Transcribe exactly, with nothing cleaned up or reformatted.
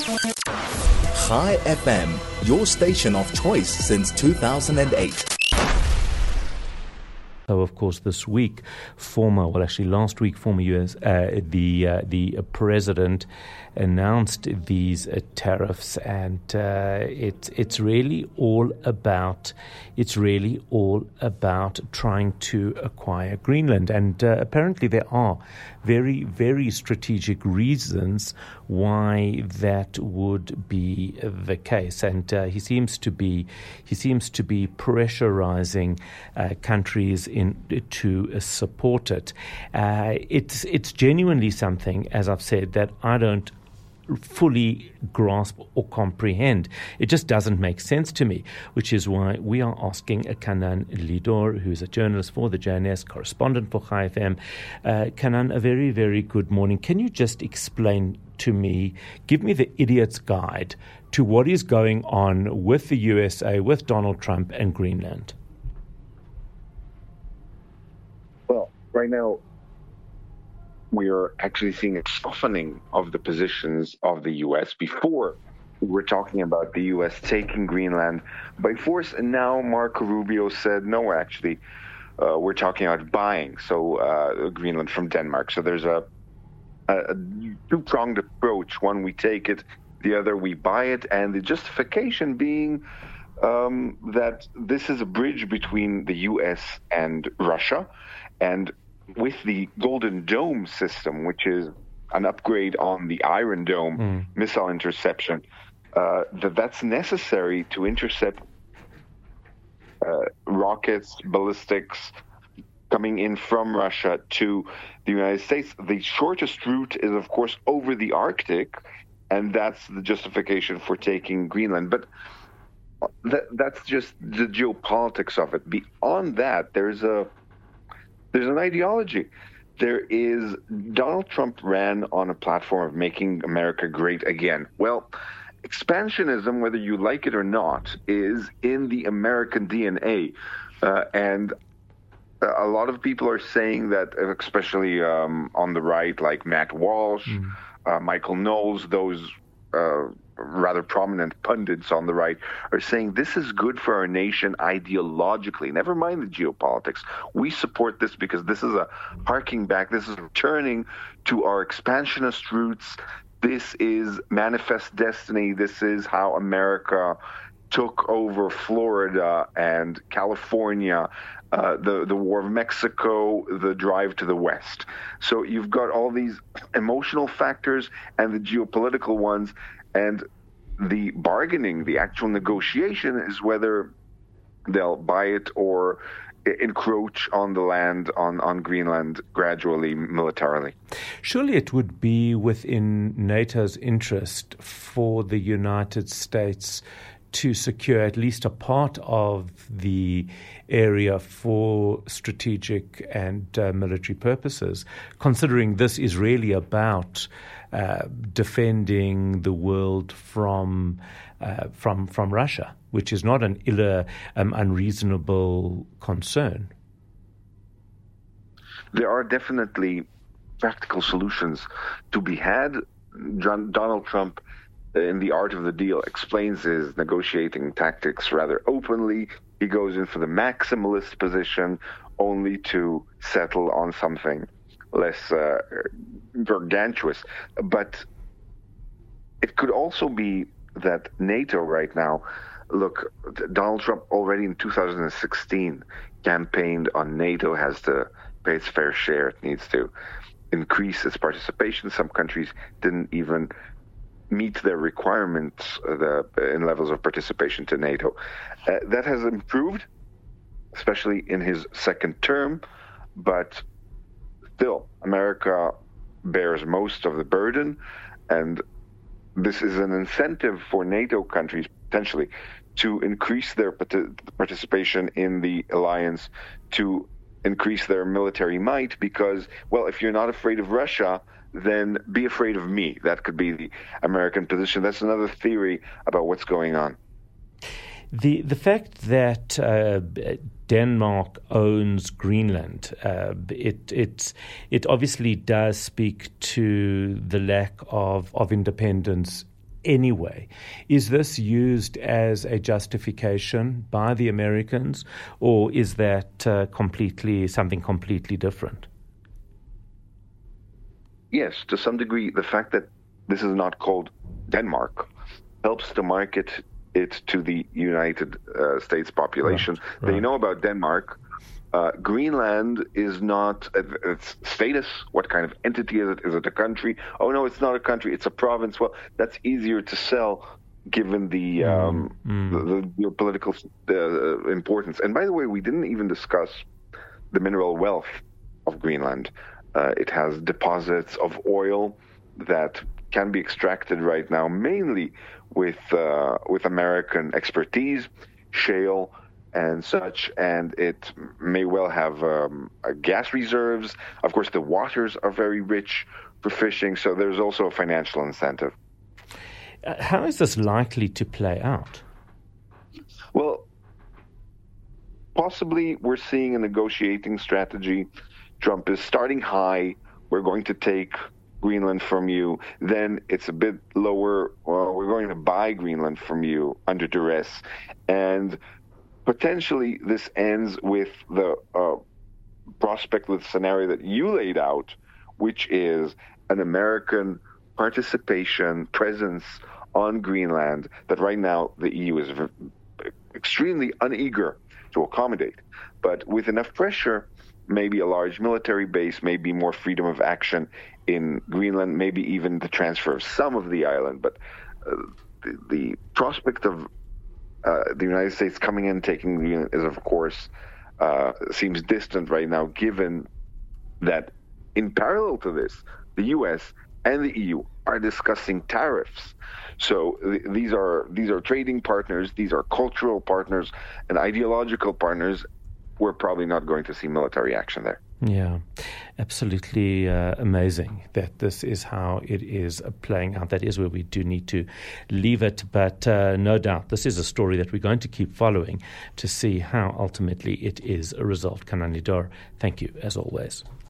Chai F M, your station of choice since two thousand eight. So, of course, this week, former, well, actually last week, former U S, uh, the uh, the president announced these uh, tariffs, and uh, it's it's really all about it's really all about trying to acquire Greenland, and uh, apparently there are very very strategic reasons why that would be the case, and uh, he seems to be he seems to be pressurizing uh, countries in to uh, support it. Uh, it's it's genuinely something, as I've said, that I don't fully grasp or comprehend. It just doesn't make sense to me, which is why we are asking Kanan Lidor, who's a journalist for the J N S, correspondent for Chai F M. Uh, Kanan, a very, very good morning. Can you just explain to me, give me the idiot's guide to what is going on with the U S A, with Donald Trump and Greenland? Well, right now, we are actually seeing a softening of the positions of the U S. Before, we were talking about the U S taking Greenland by force, and now Marco Rubio said, no, actually, uh, we're talking about buying so uh, Greenland from Denmark. So there's a, a, a two-pronged approach. One, we take it, the other, we buy it, and the justification being um, that this is a bridge between the U S and Russia, and with the Golden Dome system, which is an upgrade on the Iron Dome mm. missile interception, uh, that that's necessary to intercept uh, rockets, ballistics coming in from Russia to the United States. The shortest route is, of course, over the Arctic, and that's the justification for taking Greenland. But that, that's just the geopolitics of it. Beyond that, there's a There's an ideology. There is, Donald Trump ran on a platform of making America great again. Well, expansionism, whether you like it or not, is in the American D N A. Uh, and a lot of people are saying that, especially um, on the right, like Matt Walsh, mm. uh, Michael Knowles, those uh, rather prominent pundits on the right, are saying this is good for our nation ideologically. Never mind the geopolitics. We support this because this is a harking back. This is returning to our expansionist roots. This is manifest destiny. This is how America took over Florida and California, uh, the, the War of Mexico, the drive to the West. So you've got all these emotional factors and the geopolitical ones, and the bargaining, the actual negotiation is whether they'll buy it or encroach on the land, on, on Greenland gradually, militarily. Surely it would be within NATO's interest for the United States to secure at least a part of the area for strategic and uh, military purposes, considering this is really about uh, defending the world from uh, from from Russia, which is not an illa, um, unreasonable concern. There are definitely practical solutions to be had. John, Donald Trump, in The Art of the Deal, explains his negotiating tactics rather openly. He goes in for the maximalist position only to settle on something less uh, gargantuous. But it could also be that NATO right now, look, Donald Trump already in two thousand sixteen campaigned on NATO has to pay its fair share. It needs to increase its participation. Some countries didn't even meet their requirements uh, the, in levels of participation to NATO. Uh, that has improved, especially in his second term, but still, America bears most of the burden, and this is an incentive for NATO countries, potentially, to increase their participation in the alliance, to increase their military might, because, well, if you're not afraid of Russia, then be afraid of me. That could be the American position. That's another theory about what's going on. The the fact that uh, Denmark owns Greenland, uh, it it it obviously does speak to the lack of, of independence anyway. Is this used as a justification by the Americans, or is that uh, completely something completely different? Yes, to some degree, the fact that this is not called Denmark helps to market it to the United uh, States population. Right, right. They know about Denmark. Uh, Greenland is not uh, its status. What kind of entity is it? Is it a country? Oh no, it's not a country. It's a province. Well, that's easier to sell given the um, mm, mm. the, the political uh, importance. And by the way, we didn't even discuss the mineral wealth of Greenland. Uh, it has deposits of oil that can be extracted right now, mainly with uh, with American expertise, shale and such, and it may well have um, uh, gas reserves. Of course, the waters are very rich for fishing, so there's also a financial incentive. Uh, how is this likely to play out? Well, possibly we're seeing a negotiating strategy. Trump is starting high. We're going to take Greenland from you. Then it's a bit lower. Well, we're going to buy Greenland from you under duress. And potentially this ends with the uh, prospect, with the scenario that you laid out, which is an American participation, presence on Greenland that right now the E U is extremely uneager to accommodate. But with enough pressure, maybe a large military base, maybe more freedom of action in Greenland, maybe even the transfer of some of the island. But uh, the, the prospect of uh, the United States coming in, taking Greenland is, of course, uh, seems distant right now, given that in parallel to this, the U S and the E U are discussing tariffs. So th- these are these are trading partners, these are cultural partners, and ideological partners. We're probably not going to see military action there. Yeah, absolutely uh, amazing that this is how it is uh, playing out. That is where we do need to leave it. But uh, no doubt, this is a story that we're going to keep following to see how ultimately it is a result. Kanani Dor, thank you as always.